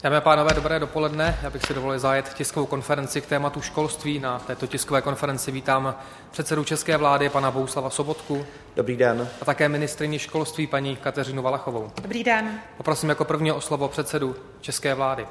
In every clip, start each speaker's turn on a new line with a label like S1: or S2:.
S1: Dámy a pánové, dobré dopoledne. Já bych si dovolil zahájit tiskovou konferenci k tématu školství. Na této tiskové konferenci vítám předsedu české vlády, pana Bohuslava Sobotku.
S2: Dobrý den.
S1: A také ministryni školství, paní Kateřinu Valachovou.
S3: Dobrý den.
S1: Poprosím jako prvního o slovo předsedu české vlády.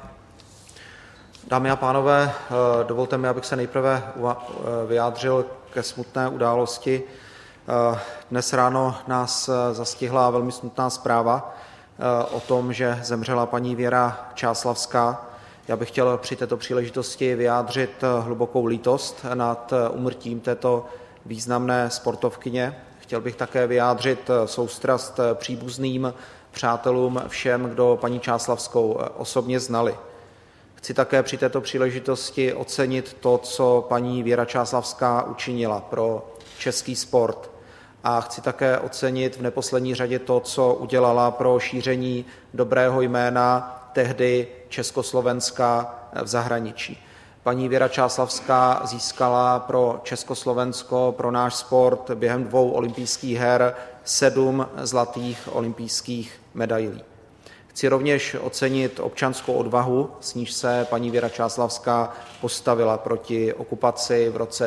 S2: Dámy a pánové, dovolte mi, abych se nejprve vyjádřil ke smutné události. Dnes ráno nás zastihla velmi smutná zpráva o tom, že zemřela paní Věra Čáslavská. Já bych chtěl při této příležitosti vyjádřit hlubokou lítost nad úmrtím této významné sportovkyně. Chtěl bych také vyjádřit soustrast příbuzným, přátelům, všem, kdo paní Čáslavskou osobně znali. Chci také při této příležitosti ocenit to, co paní Věra Čáslavská učinila pro český sport. A chci také ocenit v neposlední řadě to, co udělala pro šíření dobrého jména tehdy Československa v zahraničí. Paní Věra Čáslavská získala pro Československo, pro náš sport během 2 olympijských her 7 zlatých olympijských medailí. Chci rovněž ocenit občanskou odvahu, s níž se paní Věra Čáslavská postavila proti okupaci v roce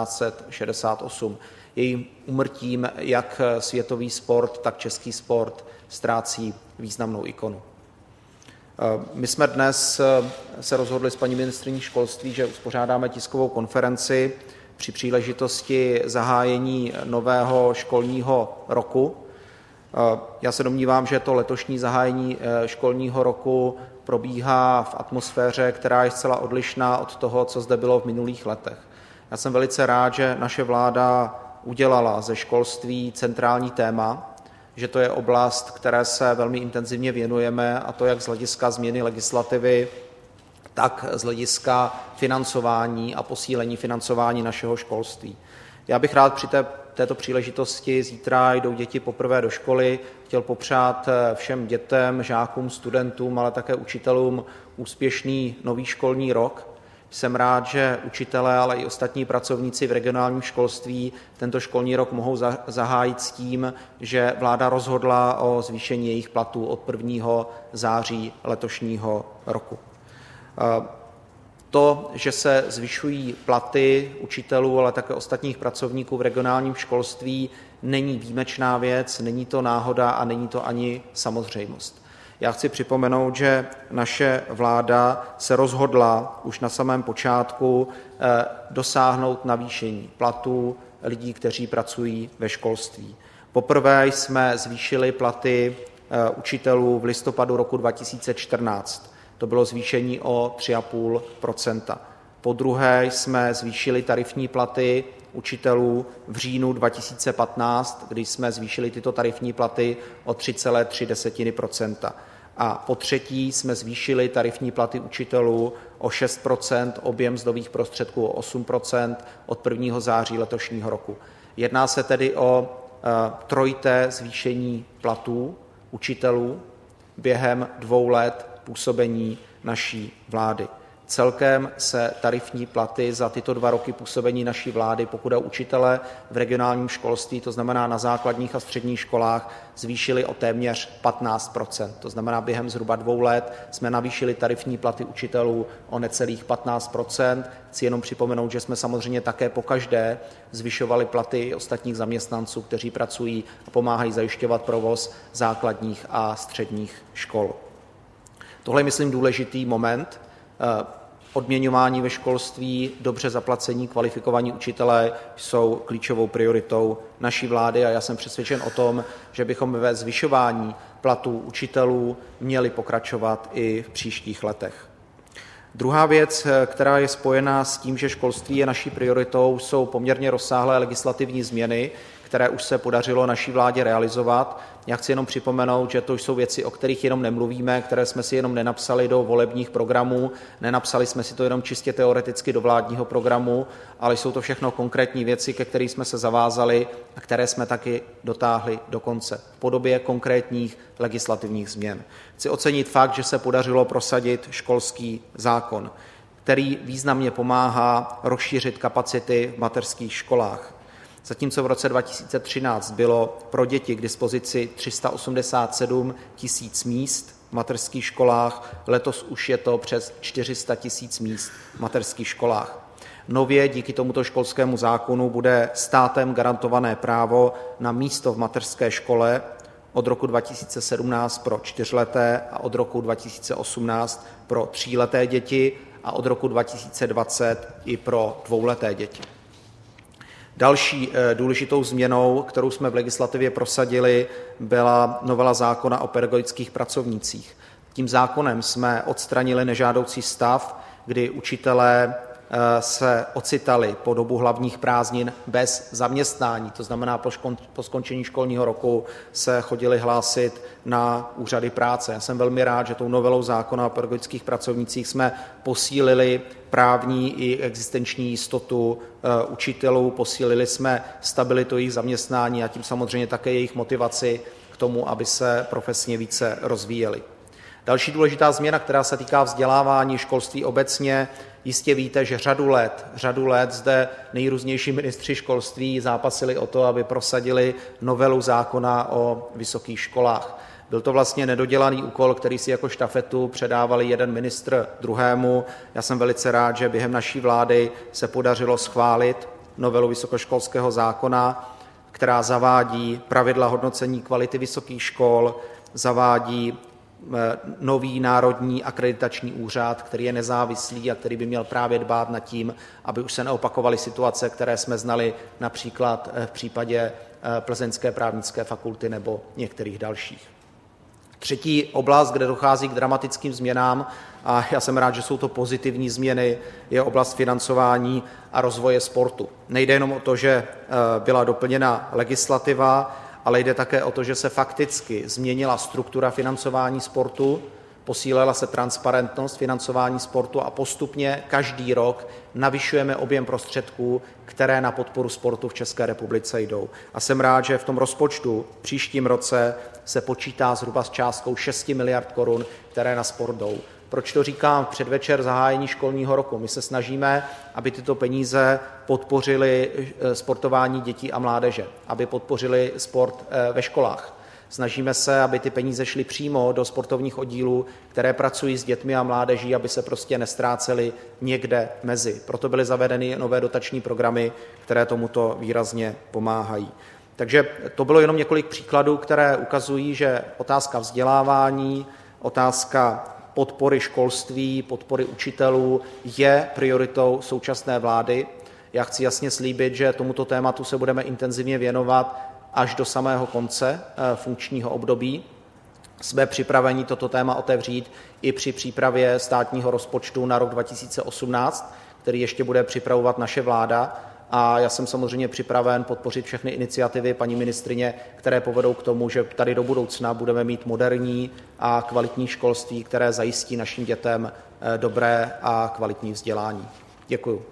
S2: 1968. Jejím úmrtím jak světový sport, tak český sport ztrácí významnou ikonu. My jsme dnes se rozhodli s paní ministryní školství, že uspořádáme tiskovou konferenci při příležitosti zahájení nového školního roku. Já se domnívám, že to letošní zahájení školního roku probíhá v atmosféře, která je zcela odlišná od toho, co zde bylo v minulých letech. Já jsem velice rád, že naše vláda udělala ze školství centrální téma, že to je oblast, které se velmi intenzivně věnujeme, a to jak z hlediska změny legislativy, tak z hlediska financování a posílení financování našeho školství. Já bych rád při této příležitosti, zítra jdou děti poprvé do školy, chtěl popřát všem dětem, žákům, studentům, ale také učitelům úspěšný nový školní rok. Jsem rád, že učitelé, ale i ostatní pracovníci v regionálním školství tento školní rok mohou zahájit s tím, že vláda rozhodla o zvýšení jejich platů od 1. září letošního roku. To, že se zvyšují platy učitelů, ale také ostatních pracovníků v regionálním školství, není výjimečná věc, není to náhoda a není to ani samozřejmost. Já chci připomenout, že naše vláda se rozhodla už na samém počátku dosáhnout navýšení platů lidí, kteří pracují ve školství. Poprvé jsme zvýšili platy učitelů v listopadu roku 2014. To bylo zvýšení o 3,5 %. Podruhé jsme zvýšili tarifní platy učitelů v říjnu 2015, kdy jsme zvýšili tyto tarifní platy o 3,3 %. A potřetí jsme zvýšili tarifní platy učitelů o 6 %, objem mzdových prostředků o 8 % od 1. září letošního roku. Jedná se tedy o trojité zvýšení platů učitelů během 2 let působení naší vlády. Celkem se tarifní platy za tyto 2 roky působení naší vlády, pokud jde o učitele v regionálním školství, to znamená na základních a středních školách, zvýšily o téměř 15 %. To znamená, během zhruba 2 let jsme navýšili tarifní platy učitelů o necelých 15 %. Chci jenom připomenout, že jsme samozřejmě také pokaždé zvyšovali platy ostatních zaměstnanců, kteří pracují a pomáhají zajišťovat provoz základních a středních škol. Tohle je, myslím, důležitý moment. Odměňování ve školství, dobře zaplacení, kvalifikovaní učitelé jsou klíčovou prioritou naší vlády a já jsem přesvědčen o tom, že bychom ve zvyšování platů učitelů měli pokračovat i v příštích letech. Druhá věc, která je spojená s tím, že školství je naší prioritou, jsou poměrně rozsáhlé legislativní změny, které už se podařilo naší vládě realizovat. Já chci jenom připomenout, že to jsou věci, o kterých jenom nemluvíme, které jsme si jenom nenapsali do volebních programů, nenapsali jsme si to jenom čistě teoreticky do vládního programu, ale jsou to všechno konkrétní věci, ke kterým jsme se zavázali a které jsme taky dotáhli do konce v podobě konkrétních legislativních změn. Chci ocenit fakt, že se podařilo prosadit školský zákon, který významně pomáhá rozšířit kapacity v mateřských školách. Zatímco v roce 2013 bylo pro děti k dispozici 387 000 míst, v mateřských školách, letos už je to přes 400 000 míst v mateřských školách. Nově díky tomuto školskému zákonu bude státem garantované právo na místo v mateřské škole od roku 2017 pro 4leté a od roku 2018 pro 3leté děti a od roku 2020 i pro 2leté děti. Další důležitou změnou, kterou jsme v legislativě prosadili, byla novela zákona o pedagogických pracovnících. Tím zákonem jsme odstranili nežádoucí stav, kdy učitelé se ocitali po dobu hlavních prázdnin bez zaměstnání. To znamená, po skončení školního roku se chodili hlásit na úřady práce. Já jsem velmi rád, že tou novelou zákona o pedagogických pracovnících jsme posílili právní i existenční jistotu učitelů, posílili jsme stabilitu jejich zaměstnání a tím samozřejmě také jejich motivaci k tomu, aby se profesně více rozvíjeli. Další důležitá změna, která se týká vzdělávání, školství obecně, jistě víte, že řadu let zde nejrůznější ministři školství zápasili o to, aby prosadili novelu zákona o vysokých školách. Byl to vlastně nedodělaný úkol, který si jako štafetu předávali jeden ministr druhému. Já jsem velice rád, že během naší vlády se podařilo schválit novelu vysokoškolského zákona, která zavádí pravidla hodnocení kvality vysokých škol, zavádí nový národní akreditační úřad, který je nezávislý a který by měl právě dbát nad tím, aby už se neopakovaly situace, které jsme znali například v případě Plzeňské právnické fakulty nebo některých dalších. Třetí oblast, kde dochází k dramatickým změnám, a já jsem rád, že jsou to pozitivní změny, je oblast financování a rozvoje sportu. Nejde jenom o to, že byla doplněna legislativa, ale jde také o to, že se fakticky změnila struktura financování sportu, posílila se transparentnost financování sportu a postupně každý rok navyšujeme objem prostředků, které na podporu sportu v České republice jdou. A jsem rád, že v tom rozpočtu příštím roce se počítá zhruba s částkou 6 miliard korun, které na sport jdou. Proč to říkám v předvečer zahájení školního roku? My se snažíme, aby tyto peníze podpořily sportování dětí a mládeže, aby podpořili sport ve školách. Snažíme se, aby ty peníze šly přímo do sportovních oddílů, které pracují s dětmi a mládeží, aby se prostě nestrácely někde mezi. Proto byly zavedeny nové dotační programy, které tomuto výrazně pomáhají. Takže to bylo jenom několik příkladů, které ukazují, že otázka vzdělávání, otázka podpory školství, podpory učitelů je prioritou současné vlády. Já chci jasně slíbit, že tomuto tématu se budeme intenzivně věnovat až do samého konce funkčního období. Jsme připraveni toto téma otevřít i při přípravě státního rozpočtu na rok 2018, který ještě bude připravovat naše vláda. A já jsem samozřejmě připraven podpořit všechny iniciativy paní ministryně, které povedou k tomu, že tady do budoucna budeme mít moderní a kvalitní školství, které zajistí našim dětem dobré a kvalitní vzdělání. Děkuji.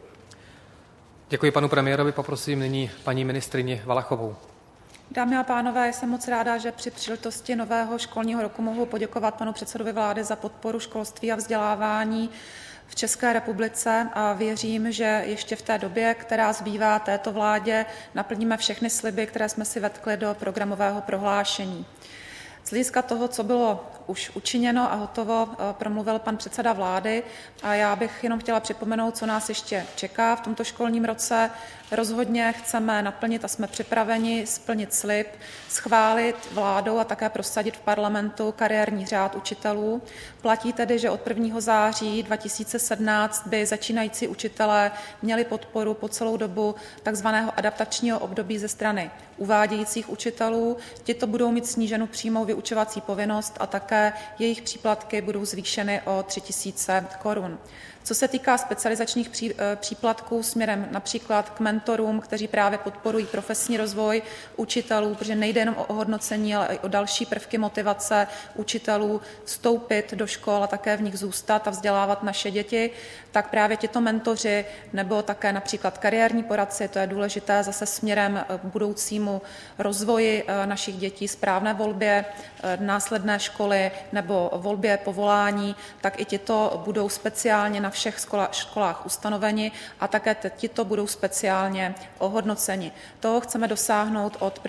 S1: Děkuji panu premiérovi, poprosím nyní paní ministryni Valachovou.
S3: Dámy a pánové, jsem moc ráda, že při příležitosti nového školního roku mohu poděkovat panu předsedovi vlády za podporu školství a vzdělávání v České republice a věřím, že ještě v té době, která zbývá této vládě, naplníme všechny sliby, které jsme si vetkli do programového prohlášení. Z hlediska toho, co bylo už učiněno a hotovo, promluvil pan předseda vlády a já bych jenom chtěla připomenout, co nás ještě čeká v tomto školním roce. Rozhodně chceme naplnit a jsme připraveni splnit slib, schválit vládou a také prosadit v parlamentu kariérní řád učitelů. Platí tedy, že od 1. září 2017 by začínající učitelé měli podporu po celou dobu takzvaného adaptačního období ze strany uvádějících učitelů. Tito budou mít sníženou přímou vyučovací povinnost a také jejich příplatky budou zvýšeny o 3 000 korun. Co se týká specializačních příplatků směrem například k mentorům, kteří právě podporují profesní rozvoj učitelů, protože nejde jenom o ohodnocení, ale i o další prvky motivace učitelů vstoupit do škol a také v nich zůstat a vzdělávat naše děti, tak právě tito mentoři nebo také například kariérní poradci, to je důležité zase směrem k budoucímu rozvoji našich dětí, správné volbě následné školy nebo volbě povolání, tak i tito budou speciálně na všech školách ustanoveni a také tito budou speciálně ohodnoceni. Toho chceme dosáhnout od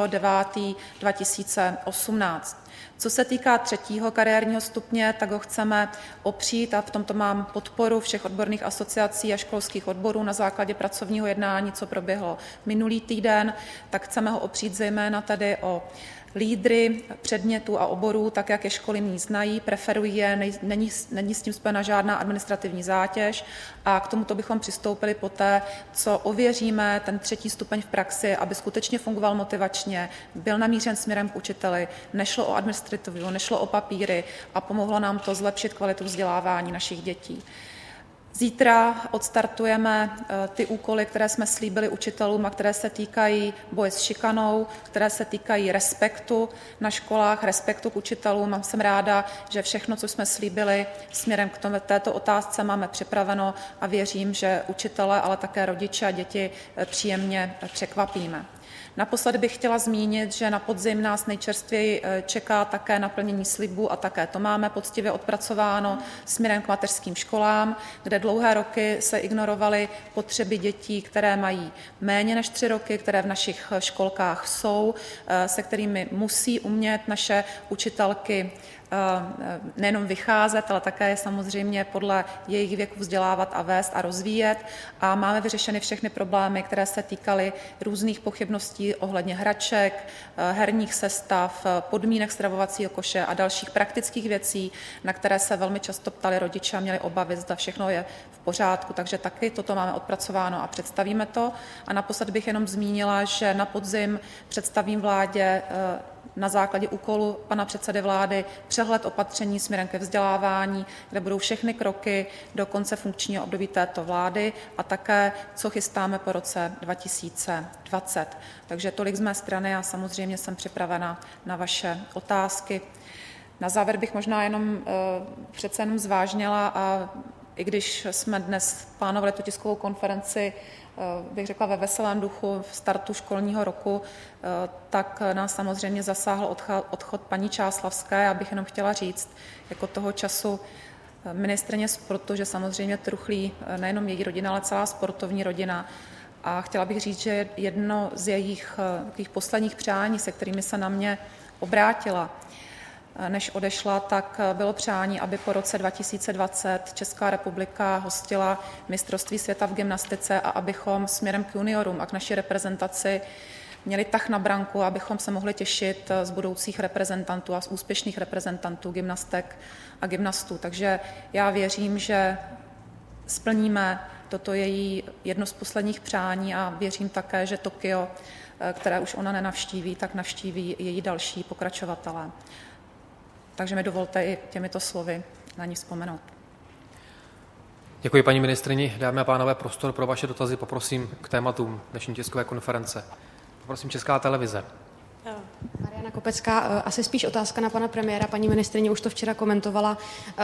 S3: 1.9.2018. Co se týká 3. kariérního stupně, tak ho chceme opřít a v tomto mám podporu všech odborných asociací a školských odborů na základě pracovního jednání, co proběhlo minulý týden, tak chceme ho opřít zejména tady o lídry předmětů a oborů, tak jak je školy nyní znají, preferují je, není s tím spojena žádná administrativní zátěž a k tomuto bychom přistoupili poté, co ověříme ten 3. stupeň v praxi, aby skutečně fungoval motivačně, byl namířen směrem k učiteli, nešlo o administrativu, nešlo o papíry a pomohlo nám to zlepšit kvalitu vzdělávání našich dětí. Zítra odstartujeme ty úkoly, které jsme slíbili učitelům a které se týkají boje s šikanou, které se týkají respektu na školách, respektu k učitelům. A jsem ráda, že všechno, co jsme slíbili směrem k této otázce, máme připraveno a věřím, že učitele, ale také rodiče a děti příjemně překvapíme. Naposledy bych chtěla zmínit, že na podzim nás nejčerstvěji čeká také naplnění slibů a také to máme poctivě odpracováno směrem k mateřským školám, kde dlouhé roky se ignorovaly potřeby dětí, které mají méně než 3 roky, které v našich školkách jsou, se kterými musí umět naše učitelky nejenom vycházet, ale také samozřejmě podle jejich věku vzdělávat a vést a rozvíjet. A máme vyřešeny všechny problémy, které se týkaly různých pochybností ohledně hraček, herních sestav, podmínek stravovacího koše a dalších praktických věcí, na které se velmi často ptali rodiče a měli obavy, zda všechno je v pořádku. Takže taky toto máme odpracováno a představíme to. A naposled bych jenom zmínila, že na podzim představím vládě na základě úkolu pana předsedy vlády přehled opatření směrem ke vzdělávání, kde budou všechny kroky do konce funkčního období této vlády a také, co chystáme po roce 2020. Takže tolik z mé strany a samozřejmě jsem připravena na vaše otázky. Na závěr bych možná přece jenom zvážnila, a i když jsme dnes plánovali tu tiskovou konferenci, bych řekla ve veselém duchu v startu školního roku, tak nás samozřejmě zasáhl odchod paní Čáslavské. Já bych jenom chtěla říct, jako toho času ministryně sportu, že samozřejmě truchlí nejenom její rodina, ale celá sportovní rodina. A chtěla bych říct, že jedno z jejich posledních přání, se kterými se na mě obrátila, než odešla, tak bylo přání, aby po roce 2020 Česká republika hostila mistrovství světa v gymnastice a abychom směrem k juniorům a k naší reprezentaci měli tah na branku, abychom se mohli těšit z budoucích reprezentantů a z úspěšných reprezentantů gymnastek a gymnastů. Takže já věřím, že splníme toto její jedno z posledních přání a věřím také, že Tokio, které už ona nenavštíví, tak navštíví její další pokračovatelé. Takže mi dovolte i těmito slovy na ní vzpomenout.
S1: Děkuji paní ministryni. Dámy a pánové, prostor pro vaše dotazy poprosím k tématům dnešní tiskové konference. Poprosím Česká televize.
S4: Mariana Kopecká, asi spíš otázka na pana premiéra. Paní ministryně už to včera komentovala.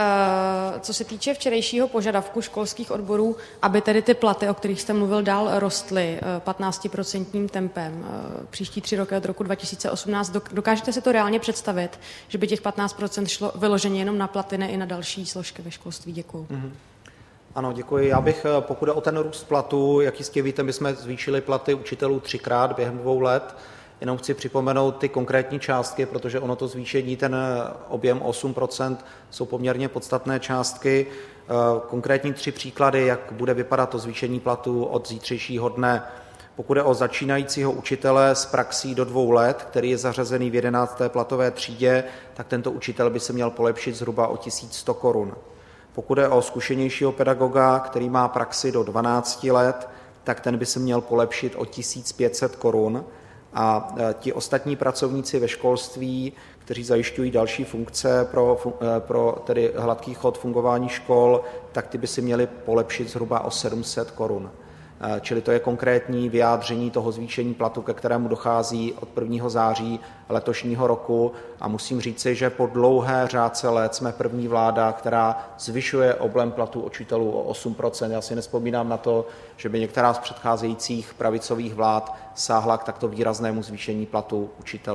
S4: Co se týče včerejšího požadavku školských odborů, aby tedy ty platy, o kterých jste mluvil, dál rostly 15% tempem příští 3 roky od roku 2018, dokážete si to reálně představit, že by těch 15% šlo vyloženě jenom na platy, ne i na další složky ve školství? Děkuju.
S2: Ano, děkuji. Já bych, pokud jde o ten růst platů, jak jistě víte, my jsme zvýšili platy učitelů 3krát během 2 let. Jenom chci připomenout ty konkrétní částky, protože ono to zvýšení, ten objem 8%, jsou poměrně podstatné částky. Konkrétní 3 příklady, jak bude vypadat to zvýšení platů od zítřejšího dne. Pokud je o začínajícího učitele s praxí do 2 let, který je zařazený v 11. platové třídě, tak tento učitel by se měl polepšit zhruba o 1100 korun. Pokud je o zkušenějšího pedagoga, který má praxi do 12 let, tak ten by se měl polepšit o 1500 korun. A ti ostatní pracovníci ve školství, kteří zajišťují další funkce pro tedy hladký chod fungování škol, tak ty by si měli polepšit zhruba o 700 korun. Čili to je konkrétní vyjádření toho zvýšení platu, ke kterému dochází od 1. září letošního roku. A musím říci, že po dlouhé řádce let jsme první vláda, která zvyšuje objem platů učitelů o 8%. Já si nevzpomínám na to, že by některá z předcházejících pravicových vlád sáhla k takto výraznému zvýšení platů učitelů.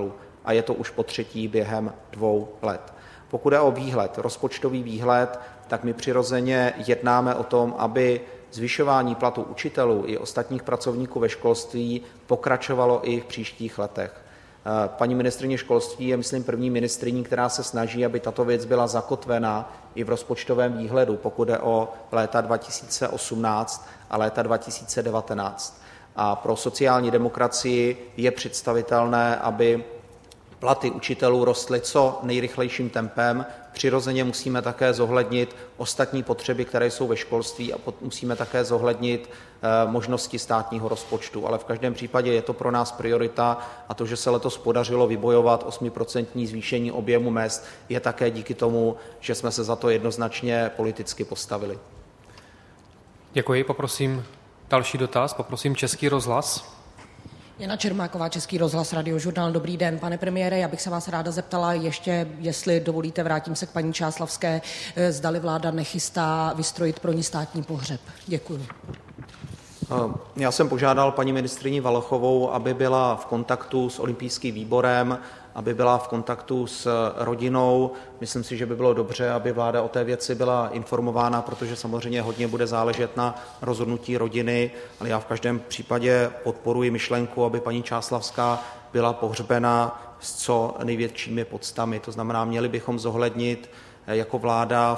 S2: a je to už po třetí během 2 let. Pokud je o výhled, rozpočtový výhled, tak my přirozeně jednáme o tom, aby zvyšování platů učitelů i ostatních pracovníků ve školství pokračovalo i v příštích letech. Paní ministryně školství je, myslím, první ministryní, která se snaží, aby tato věc byla zakotvena i v rozpočtovém výhledu, pokud jde o léta 2018 a léta 2019. A pro sociální demokracii je představitelné, aby platy učitelů rostly co nejrychlejším tempem. Přirozeně musíme také zohlednit ostatní potřeby, které jsou ve školství, a musíme také zohlednit možnosti státního rozpočtu. Ale v každém případě je to pro nás priorita, a to, že se letos podařilo vybojovat 8% zvýšení objemu mezd, je také díky tomu, že jsme se za to jednoznačně politicky postavili.
S1: Děkuji, poprosím další dotaz, poprosím Český rozhlas.
S5: Jana Čermáková, Český rozhlas, Radiožurnál. Dobrý den, pane premiére, já bych se vás ráda zeptala ještě, jestli dovolíte, vrátím se k paní Čáslavské, zdali vláda nechystá vystrojit pro ní státní pohřeb. Děkuji.
S2: Já jsem požádal paní ministryni Valachovou, aby byla v kontaktu s olympijským výborem, aby byla v kontaktu s rodinou. Myslím si, že by bylo dobře, aby vláda o té věci byla informována, protože samozřejmě hodně bude záležet na rozhodnutí rodiny, ale já v každém případě podporuji myšlenku, aby paní Čáslavská byla pohřbena s co největšími poctami. To znamená, měli bychom zohlednit jako vláda v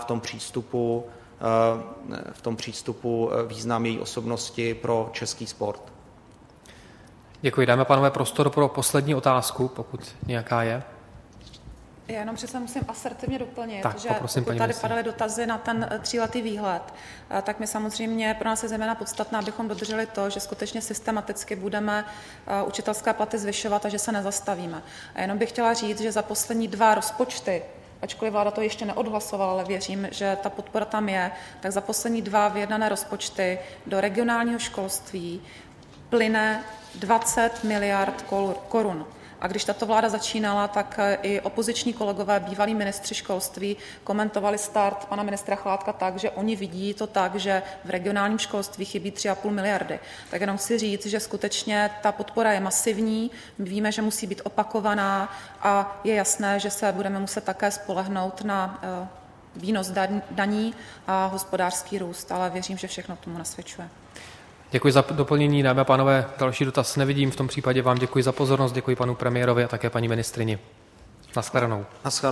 S2: tom přístupu význam její osobnosti pro český sport.
S1: Děkuji. Dáme, pánové, prostor pro poslední otázku, pokud nějaká je.
S3: Já jenom přece musím asertivně doplnit,
S1: Tak,
S3: že
S1: poprosím,
S3: pokud
S1: paní
S3: tady
S1: ministryně.
S3: padaly dotazy na ten 3letý výhled, tak my samozřejmě, pro nás je zejména podstatné, abychom dodrželi to, že skutečně systematicky budeme učitelské platy zvyšovat a že se nezastavíme. A jenom bych chtěla říct, že za poslední 2 rozpočty, ačkoliv vláda to ještě neodhlasovala, ale věřím, že ta podpora tam je, tak za poslední 2 vyjednané rozpočty do regionálního školství plyne 20 miliard korun. A když tato vláda začínala, tak i opoziční kolegové, bývalí ministři školství, komentovali start pana ministra Chládka tak, že oni vidí to tak, že v regionálním školství chybí 3,5 miliardy. Tak jenom chci říct, že skutečně ta podpora je masivní, my víme, že musí být opakovaná a je jasné, že se budeme muset také spolehnout na výnos daní a hospodářský růst, ale věřím, že všechno tomu nasvědčuje.
S1: Děkuji za doplnění, dámy a pánové, další dotaz nevidím, v tom případě vám děkuji za pozornost, děkuji panu premiérovi a také paní ministryni. Naschledanou.